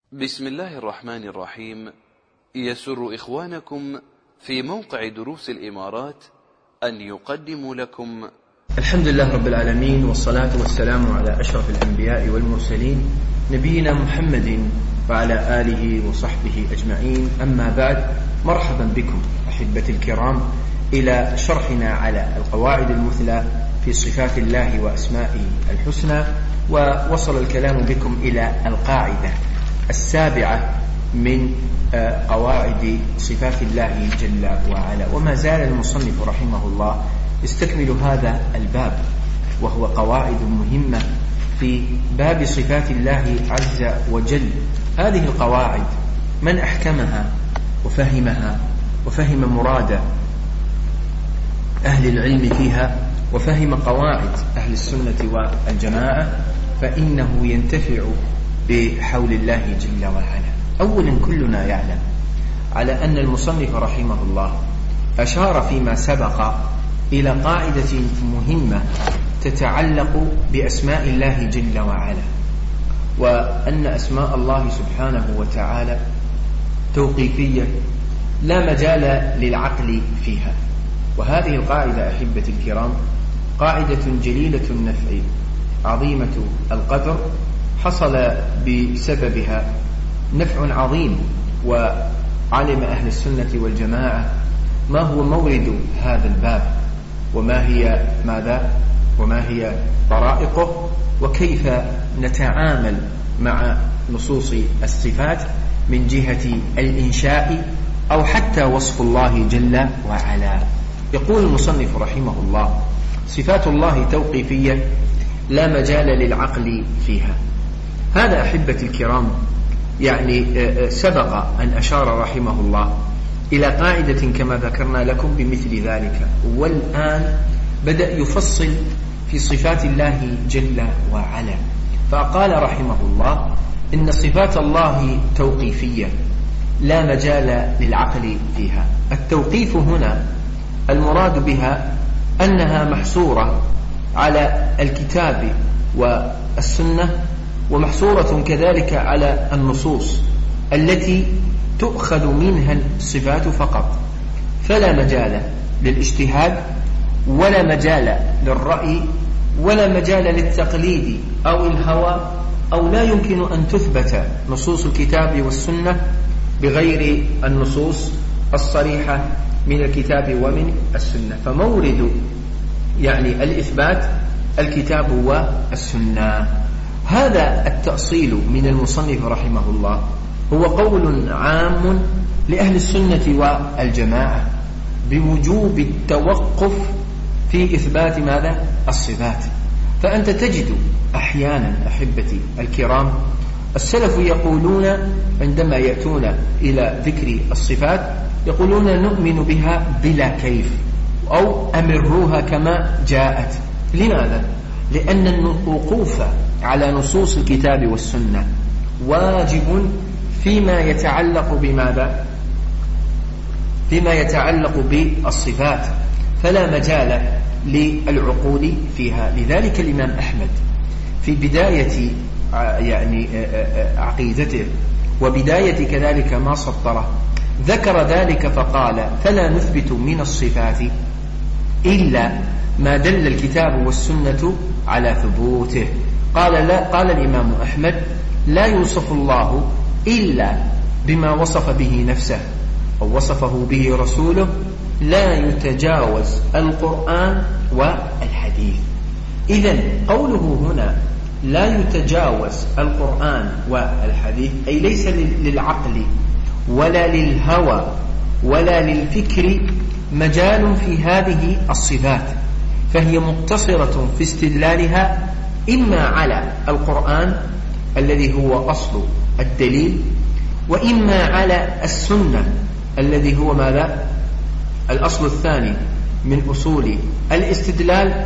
بسم الله الرحمن الرحيم. يسر إخوانكم في موقع دروس الإمارات أن يقدموا لكم الحمد لله رب العالمين، والصلاة والسلام على أشرف الأنبياء والمرسلين نبينا محمد وعلى آله وصحبه أجمعين. أما بعد، مرحبا بكم أحبتي الكرام إلى شرحنا على القواعد المثلى في صفات الله وأسمائه الحسنى. ووصل الكلام بكم إلى القاعدة السابعة من قواعد صفات الله جل وعلا، وما زال المصنف رحمه الله يستكمل هذا الباب، وهو قواعد مهمة في باب صفات الله عز وجل. هذه القواعد من أحكمها وفهمها وفهم مراد أهل العلم فيها وفهم قواعد أهل السنة والجماعة فإنه ينتفع بحول الله جل وعلا. أولا، كلنا يعلم على أن المصنف رحمه الله أشار فيما سبق إلى قاعدة مهمة تتعلق بأسماء الله جل وعلا، وأن أسماء الله سبحانه وتعالى توقيفية لا مجال للعقل فيها. وهذه القاعدة أحبتي الكرام قاعدة جليلة النفع عظيمة القدر، حصل بسببها نفع عظيم، وعلم أهل السنة والجماعة ما هو مورد هذا الباب، وما هي طرائقه، وكيف نتعامل مع نصوص الصفات من جهة الإنشاء أو حتى وصف الله جل وعلا. يقول المصنف رحمه الله: صفات الله توقيفية لا مجال للعقل فيها. هذا أحبتي الكرام يعني سبق أن أشار رحمه الله إلى قاعدة كما ذكرنا لكم بمثل ذلك، والآن بدأ يفصل في صفات الله جل وعلا، فقال رحمه الله: إن صفات الله توقيفية لا مجال للعقل فيها. التوقيف هنا المراد بها أنها محصورة على الكتاب والسنة، ومحصورة كذلك على النصوص التي تؤخذ منها الصفات فقط، فلا مجال للاجتهاد ولا مجال للرأي ولا مجال للتقليد أو الهوى، أو لا يمكن أن تثبت نصوص الكتاب والسنة بغير النصوص الصريحة من الكتاب ومن السنة. فمورد يعني الإثبات الكتاب والسنة. هذا التأصيل من المصنف رحمه الله هو قول عام لأهل السنة والجماعة بوجوب التوقف في إثبات ماذا؟ الصفات. فأنت تجد أحيانا أحبتي الكرام السلف يقولون عندما يأتون إلى ذكر الصفات يقولون نؤمن بها بلا كيف، أو أمروها كما جاءت. لماذا؟ لأن الوقوف على نصوص الكتاب والسنة واجب فيما يتعلق بماذا؟ فيما يتعلق بالصفات، فلا مجال للعقول فيها. لذلك الإمام أحمد في بداية يعني عقيدته وبداية كذلك ما سطره ذكر ذلك فقال: فلا نثبت من الصفات إلا ما دل الكتاب والسنة على ثبوته. قال الإمام أحمد: لا يوصف الله إلا بما وصف به نفسه أو وصفه به رسوله، لا يتجاوز القرآن والحديث. إذن قوله هنا لا يتجاوز القرآن والحديث أي ليس للعقل ولا للهوى ولا للفكر مجال في هذه الصفات، فهي مقتصرة في استدلالها إما على القرآن الذي هو أصل الدليل، وإما على السنة الذي هو ماذا؟ الأصل الثاني من أصول الاستدلال،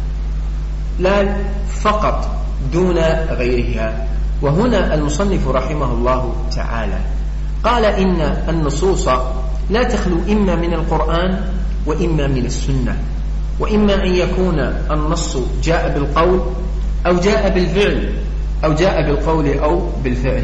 لا فقط دون غيرها. وهنا المصنف رحمه الله تعالى قال: إن النصوص لا تخلو إما من القرآن وإما من السنة، وإما أن يكون النص جاء بالقول أو جاء بالفعل أو جاء بالقول أو بالفعل.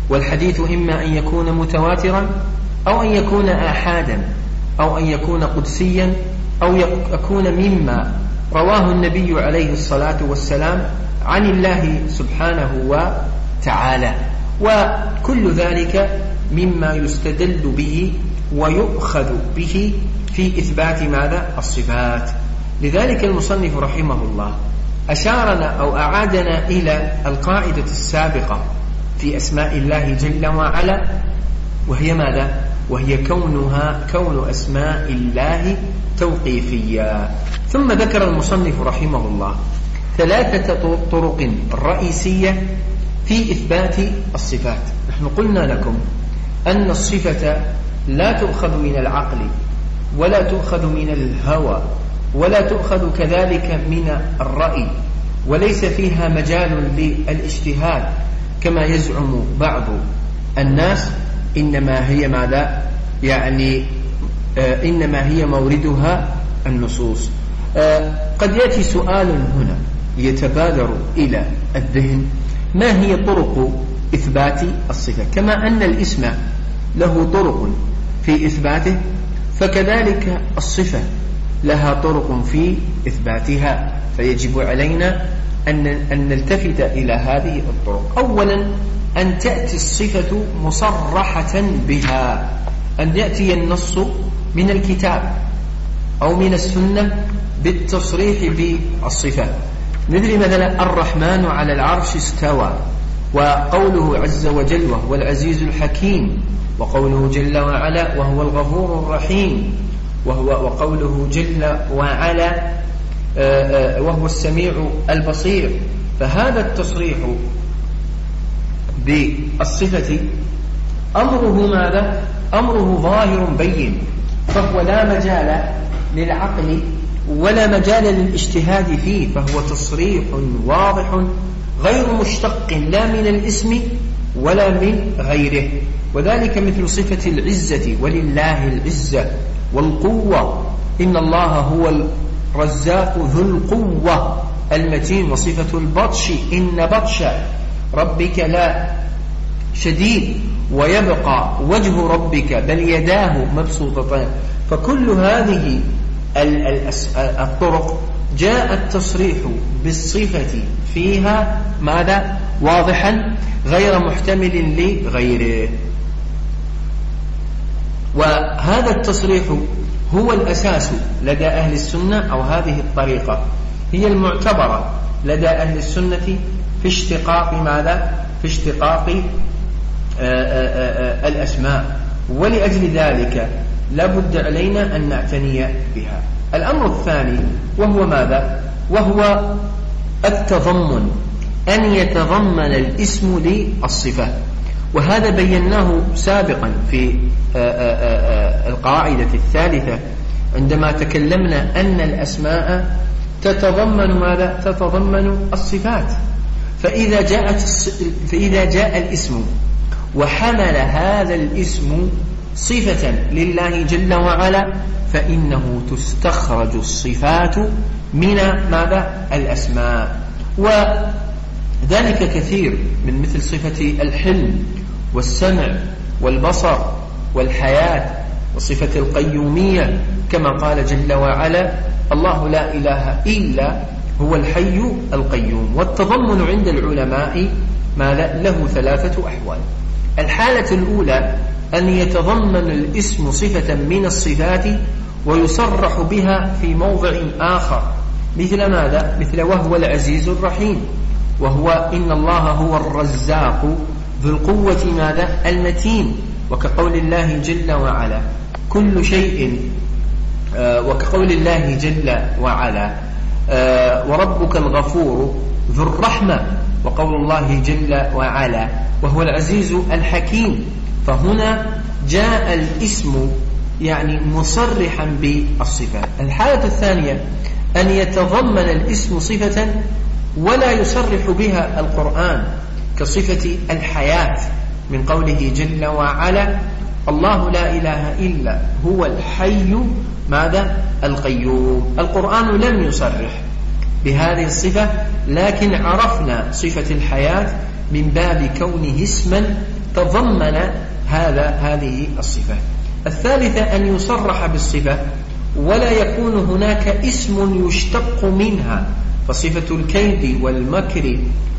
والحديث إما أن يكون متواترا أو أن يكون آحادا أو أن يكون قدسيا أو يكون مما رواه النبي عليه الصلاة والسلام عن الله سبحانه وتعالى، وكل ذلك مما يستدل به ويؤخذ به في إثبات ماذا؟ الصفات. لذلك المصنف رحمه الله أشارنا أو أعادنا إلى القاعدة السابقة في أسماء الله جل وعلا، وهي ماذا؟ وهي كون أسماء الله توقيفية. ثم ذكر المصنف رحمه الله 3 طرق رئيسية في إثبات الصفات. نحن قلنا لكم أن الصفة لا تؤخذ من العقل ولا تؤخذ من الهوى ولا تؤخذ كذلك من الرأي، وليس فيها مجال للاجتهاد كما يزعم بعض الناس، إنما هي ماذا؟ يعني إنما هي موردها النصوص. قد يأتي سؤال هنا يتبادر إلى الذهن: ما هي طرق إثبات الصفة؟ كما أن الاسم له طرق في إثباته، فكذلك الصفة لها طرق في إثباتها، فيجب علينا أن نلتفت إلى هذه الطرق. أولا أن تأتي الصفة مصرحة بها، أن يأتي النص من الكتاب أو من السنة بالتصريح بالصفة، مثلا الرحمن على العرش استوى، وقوله عز وجل وهو العزيز الحكيم، وقوله جل وعلا وهو الغفور الرحيم، وقوله جل وعلا وهو السميع البصير. فهذا التصريح بالصفة أمره ماذا؟ أمره ظاهر بين، فهو لا مجال للعقل ولا مجال للاجتهاد فيه، فهو تصريح واضح غير مشتق لا من الاسم ولا من غيره. وذلك مثل صفة العزة، ولله العزة والقوة، إن الله هو الرزاق ذو القوة المتين. وصفة البطش، إن بطش ربك لا شديد، ويبقى وجه ربك بل يداه مبسوطتان. فكل هذه الطرق جاء التصريح بالصفة فيها ماذا؟ واضحا غير محتمل لغيره. وهذا التصريح هو الأساس لدى أهل السنة، أو هذه الطريقة هي المعتبرة لدى أهل السنة في اشتقاق ماذا؟ في اشتقاق الأسماء. ولأجل ذلك لا بد علينا أن نعتني بها. الأمر الثاني وهو ماذا؟ وهو التضمن، أن يتضمن الاسم للصفة، وهذا بيناه سابقا في القاعدة الثالثة عندما تكلمنا أن الأسماء تتضمن ماذا؟ تتضمن الصفات. فإذا جاء الاسم وحمل هذا الاسم صفة لله جل وعلا، فإنه تستخرج الصفات من ماذا؟ الأسماء. وذلك كثير من مثل صفة الحلم والسمع والبصر والحياة، وصفة القيومية كما قال جل وعلا الله لا إله إلا هو الحي القيوم. والتضمن عند العلماء ماذا؟ له 3 أحوال. الحالة الأولى أن يتضمن الاسم صفة من الصفات ويصرح بها في موضع آخر، مثل ماذا؟ مثل وهو العزيز الرحيم، وهو إن الله هو الرزاق ذو القوة ماذا؟ المتين، وكقول الله جل وعلا كل شيء، وكقول الله جل وعلا وربك الغفور ذو الرحمة، وقول الله جل وعلا وهو العزيز الحكيم. فهنا جاء الاسم يعني مصرحا بالصفات. الحالة الثانية أن يتضمن الاسم صفة ولا يصرح بها القرآن، كصفة الحياة من قوله جل وعلا الله لا إله إلا هو الحي ماذا؟ القيوم. القرآن لم يصرح بهذه الصفة، لكن عرفنا صفة الحياة من باب كونه اسما تضمن هذه الصفات. الثالثة أن يصرح بالصفة ولا يكون هناك اسم يشتق منها، فصفة الكيد والمكر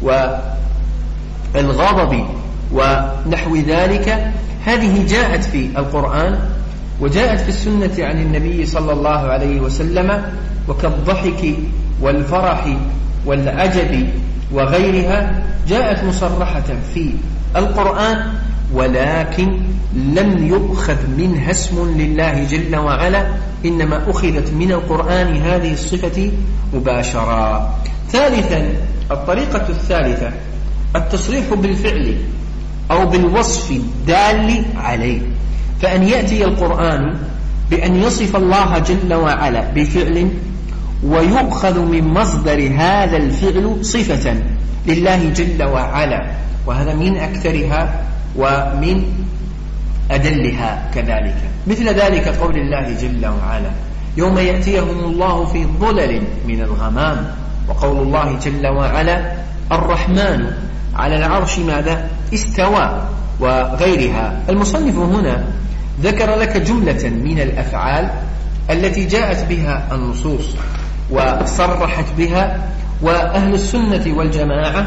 والغضب ونحو ذلك هذه جاءت في القرآن وجاءت في السنة عن النبي صلى الله عليه وسلم، وكالضحك والفرح والعجب وغيرها جاءت مصرحة في القرآن، ولكن لم يؤخذ منها اسم لله جل وعلا، إنما أخذت من القرآن هذه الصفة مباشرة. ثالثا، الطريقة الثالثة التصريح بالفعل أو بالوصف الدال عليه، فأن يأتي القرآن بأن يصف الله جل وعلا بفعل ويؤخذ من مصدر هذا الفعل صفة لله جل وعلا، وهذا من أكثرها ومن أدلها كذلك. مثل ذلك قول الله جل وعلا: يوم يأتيهم الله في ظلل من الغمام، وقول الله جل وعلا: الرحمن على العرش ماذا؟ استوى، وغيرها. المصنف هنا ذكر لك جملة من الأفعال التي جاءت بها النصوص وصرحت بها، وأهل السنة والجماعة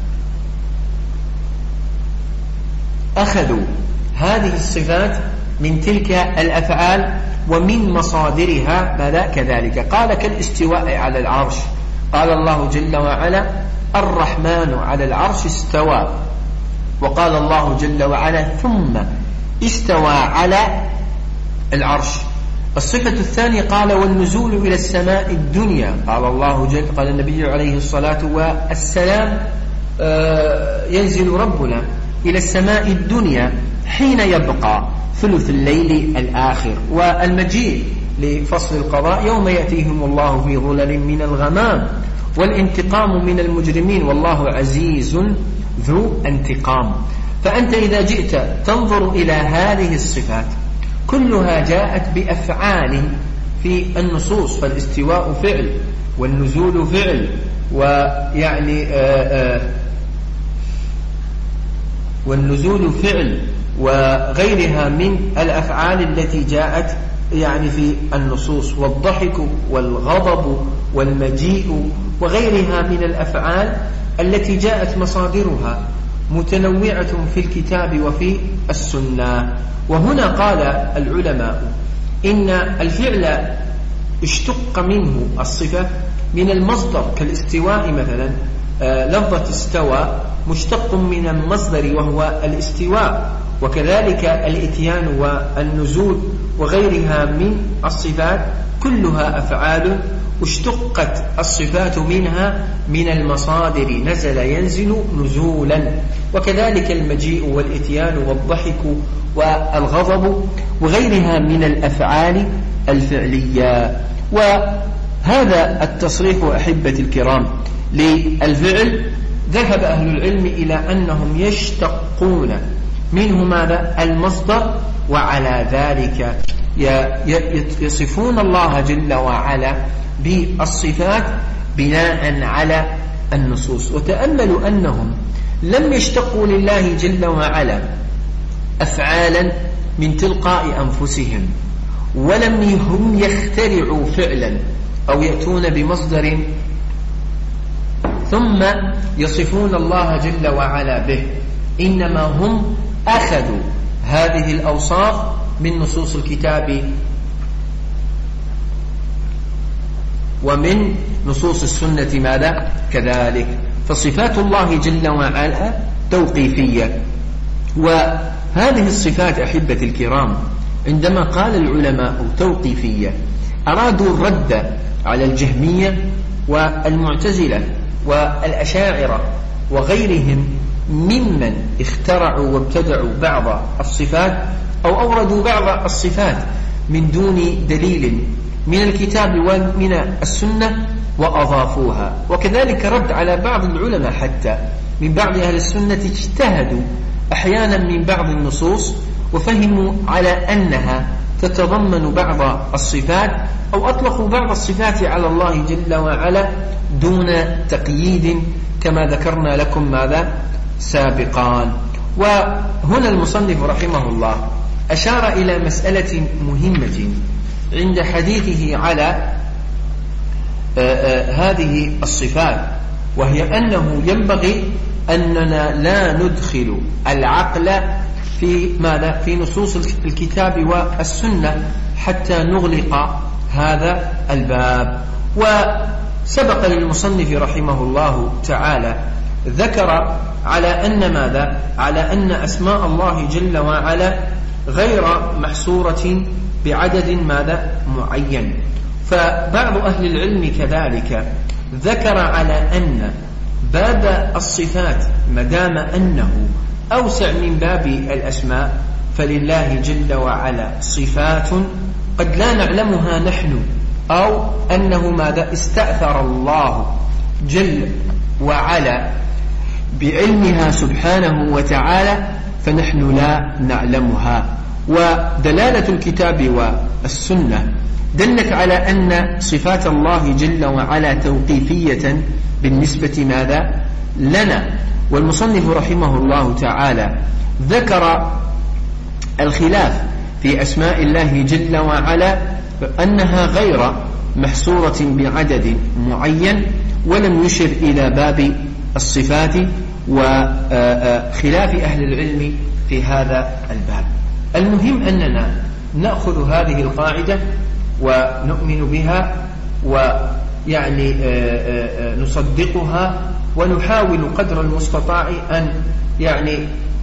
أخذوا هذه الصفات من تلك الأفعال ومن مصادرها ماذا كذلك. قال: كالاستواء على العرش، قال الله جل وعلا: الرحمن على العرش استوى، وقال الله جل وعلا: ثم استوى على العرش. الصفة الثانية قال: والنزول إلى السماء الدنيا، قال النبي عليه الصلاة والسلام: ينزل ربنا إلى السماء الدنيا حين يبقى ثلث الليل الآخر. والمجيء لفصل القضاء: يوم يأتيهم الله في ظلل من الغمام، والانتقام من المجرمين والله عزيز ذو انتقام. فأنت إذا جئت تنظر إلى هذه الصفات كلها جاءت بأفعال في النصوص، فالاستواء فعل، والنزول فعل، ويعني والنزول فعل وغيرها من الأفعال التي جاءت يعني في النصوص، والضحك والغضب والمجيء وغيرها من الأفعال التي جاءت مصادرها متنوعة في الكتاب وفي السنة. وهنا قال العلماء إن الفعل اشتق منه الصفة من المصدر، كالاستواء مثلا، لفظة استوى مشتق من المصدر وهو الاستواء، وكذلك الإتيان والنزول وغيرها من الصفات كلها أفعال اشتقت الصفات منها من المصادر، نزل ينزل نزولا، وكذلك المجيء والإتيان والضحك والغضب وغيرها من الأفعال الفعلية. وهذا التصريح أحبة الكرام للفعل ذهب أهل العلم إلى أنهم يشتقون منه ماذا؟ المصدر، وعلى ذلك يصفون الله جل وعلا بالصفات بناء على النصوص. وتأملوا أنهم لم يشتقوا لله جل وعلا أفعالا من تلقاء أنفسهم، ولم هم يخترعوا فعلا أو يأتون بمصدر ثم يصفون الله جل وعلا به، إنما هم أخذوا هذه الأوصاف من نصوص الكتاب ومن نصوص السنة ماذا كذلك. فصفات الله جل وعلا توقيفية. وهذه الصفات أحبة الكرام عندما قال العلماء توقيفية أرادوا الرد على الجهمية والمعتزلة والأشاعرة وغيرهم ممن اخترعوا وابتدعوا بعض الصفات أو أوردوا بعض الصفات من دون دليل من الكتاب ومن السنة وأضافوها. وكذلك رد على بعض العلماء حتى من بعض أهل السنة اجتهدوا أحيانا من بعض النصوص وفهموا على أنها تتضمن بعض الصفات أو أطلقوا بعض الصفات على الله جل وعلا دون تقييد كما ذكرنا لكم ماذا سابقا. وهنا المصنف رحمه الله أشار إلى مسألة مهمة عند حديثه على هذه الصفات، وهي أنه ينبغي أننا لا ندخل العقل في ماذا؟ في نصوص الكتاب والسنة حتى نغلق هذا الباب. وسبق للمصنف رحمه الله تعالى ذكر على أن ماذا؟ على أن أسماء الله جل وعلا غير محصورة بعدد ماذا؟ معين. فبعض أهل العلم كذلك ذكر على أن باب الصفات مدام أنه أوسع من باب الأسماء، فلله جل وعلا صفات قد لا نعلمها نحن، أو أنه ماذا؟ استأثر الله جل وعلا بعلمها سبحانه وتعالى فنحن لا نعلمها. ودلالة الكتاب والسنة دلت على أن صفات الله جل وعلا توقيفية بالنسبة ماذا؟ لنا. والمصنف رحمه الله تعالى ذكر الخلاف في أسماء الله جل وعلا أنها غير محصورة بعدد معين، ولم يشر إلى باب الصفات وخلاف أهل العلم في هذا الباب. المهم أننا نأخذ هذه القاعدة ونؤمن بها، ويعني نصدقها، ونحاول قدر المستطاع أن يعني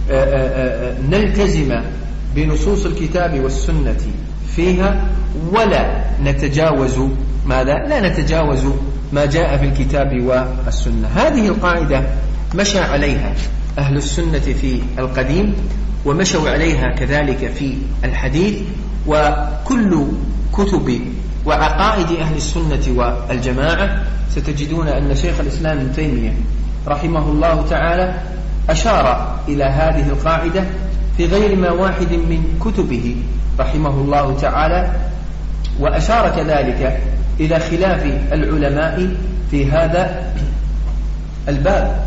نلتزم بنصوص الكتاب والسنة فيها، ولا نتجاوز ماذا؟ لا نتجاوز ما جاء في الكتاب والسنة. هذه القاعدة مشى عليها أهل السنة في القديم، ومشوا عليها كذلك في الحديث، وكل كتب وعقائد أهل السنة والجماعة ستجدون أن شيخ الإسلام ابن تيمية رحمه الله تعالى أشار إلى هذه القاعدة في غير ما واحد من كتبه رحمه الله تعالى، وأشار كذلك إلى خلاف العلماء في هذا الباب،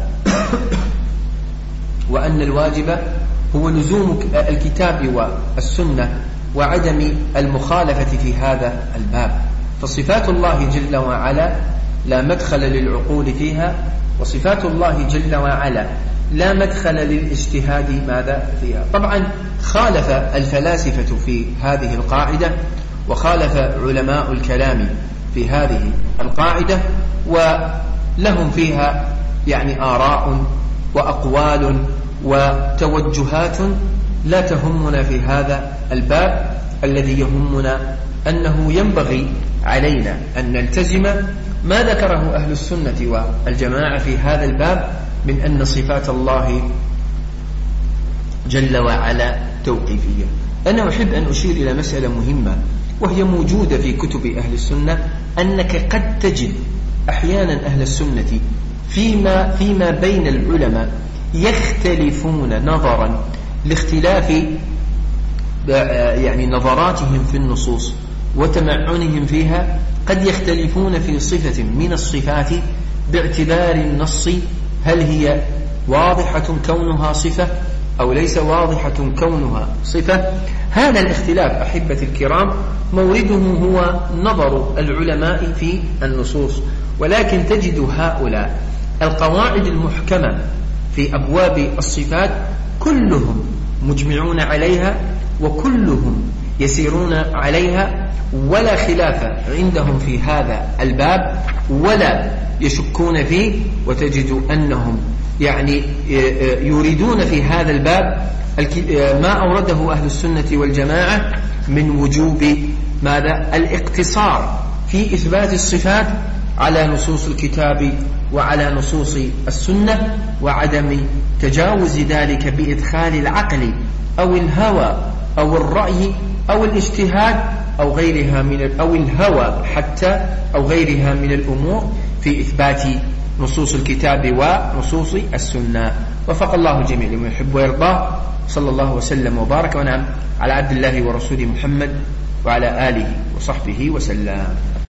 وأن الواجب هو لزوم الكتاب والسنة وعدم المخالفة في هذا الباب. فصفات الله جل وعلا لا مدخل للعقول فيها، وصفات الله جل وعلا لا مدخل للاجتهاد ماذا فيها. طبعا خالف الفلاسفة في هذه القاعدة، وخالف علماء الكلام في هذه القاعدة، ولهم فيها يعني آراء وأقوال وتوجهات لا تهمنا في هذا الباب. الذي يهمنا أنه ينبغي علينا أن نلتزم ما ذكره أهل السنة والجماعة في هذا الباب من أن صفات الله جل وعلا توقيفية. أنا أحب أن أشير إلى مسألة مهمة، وهي موجودة في كتب أهل السنة، أنك قد تجد أحيانا أهل السنة فيما بين العلماء يختلفون نظرا لاختلاف يعني نظراتهم في النصوص وتمعنهم فيها. قد يختلفون في صفة من الصفات باعتبار النص، هل هي واضحة كونها صفة أو ليس واضحة كونها صفة. هذا الاختلاف أحبة الكرام مورده هو نظر العلماء في النصوص، ولكن تجد هؤلاء القواعد المحكمة في أبواب الصفات كلهم مجمعون عليها، وكلهم يسيرون عليها، ولا خلاف عندهم في هذا الباب ولا يشكون فيه. وتجد أنهم يعني يريدون في هذا الباب ما أورده أهل السنة والجماعة من وجوب ماذا؟ الاقتصار في إثبات الصفات على نصوص الكتاب وعلى نصوص السنة، وعدم تجاوز ذلك بإدخال العقل أو الهوى أو الرأي أو الاجتهاد أو غيرها أو الهوى حتى أو غيرها من الأمور في إثبات نصوص الكتاب ونصوص السنة. وفق الله الجميع لما يحب ويرضاه. صلى الله وسلم وبارك ونعم على عبد الله ورسوله محمد وعلى آله وصحبه وسلم.